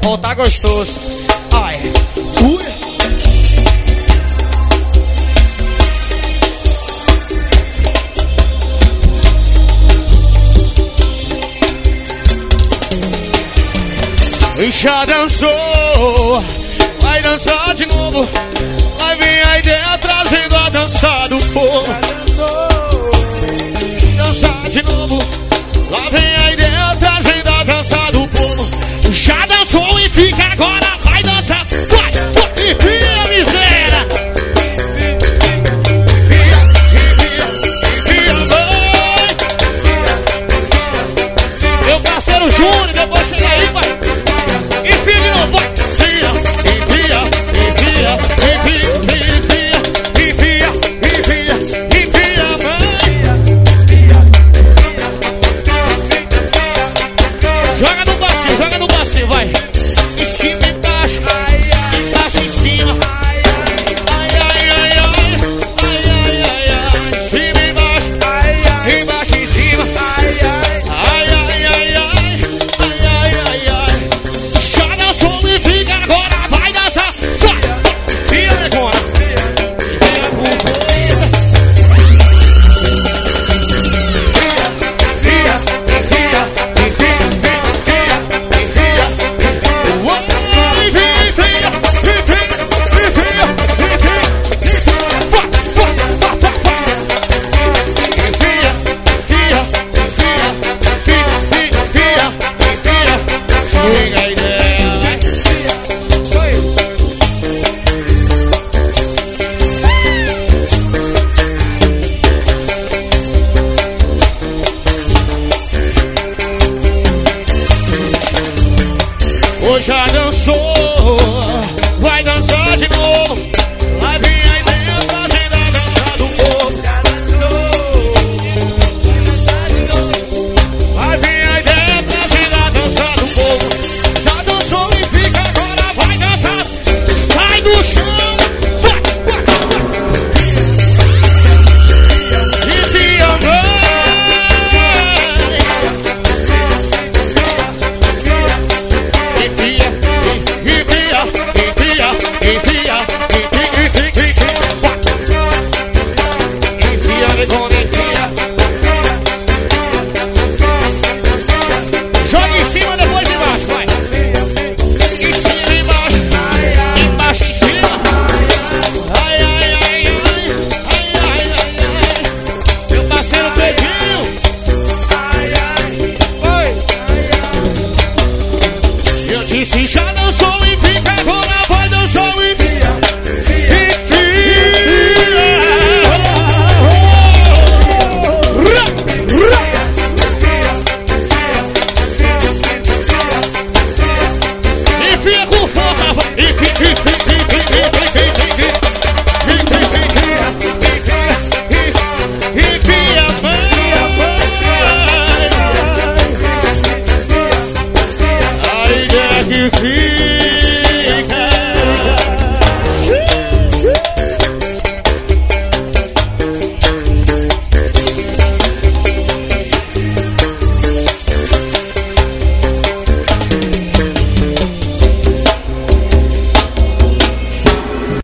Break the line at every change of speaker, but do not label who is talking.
forró tá gostoso. Ai, ui. Já dançou, vai dançar de novo. Lá vem a ideia trazendo a dança do povo. Dançar de novo, lá vem a ideia trazendo a dança do povo. Já dançou e fica agora, vai dançar. Vai, vai, enfia a miséria. Enfia, vai. Meu parceiro Júnior, depois chega aí, vai. Enfia de novo, vai. Enfia, enfia, enfia, enfia, enfia, enfia, mãe. Joga no bacio, vai. Em cima e embaixo, embaixo em cima. Ai, ai, ai, ai, ai, ai, ai, ai. Em cima e embaixo, embaixo em cima. Ai, ai, ai, ai, ai, ai, ai, ai. Já dançou e fica agora, vai dançar. Vai, vira agora. Vira com coisa. Vira, vira, vira. Já dançou, vai dançar de novo. Lá vem a ideia fazendo a dança do povo. Já dançou, vai vem a ideia trazendo a dança do povo. Já dançou e fica agora, vai dançar. Sai do chão, vai, vai, vai. E te amar. Joga em cima, depois embaixo, vai. Em cima, embaixo, embaixo, em cima. Ai, ai, ai, ai, ai, ai, ai, ai. Meu parceiro Pedrinho. Ai, ai, oi. Eu disse já dançou e fica agora, vai dançar e fica. You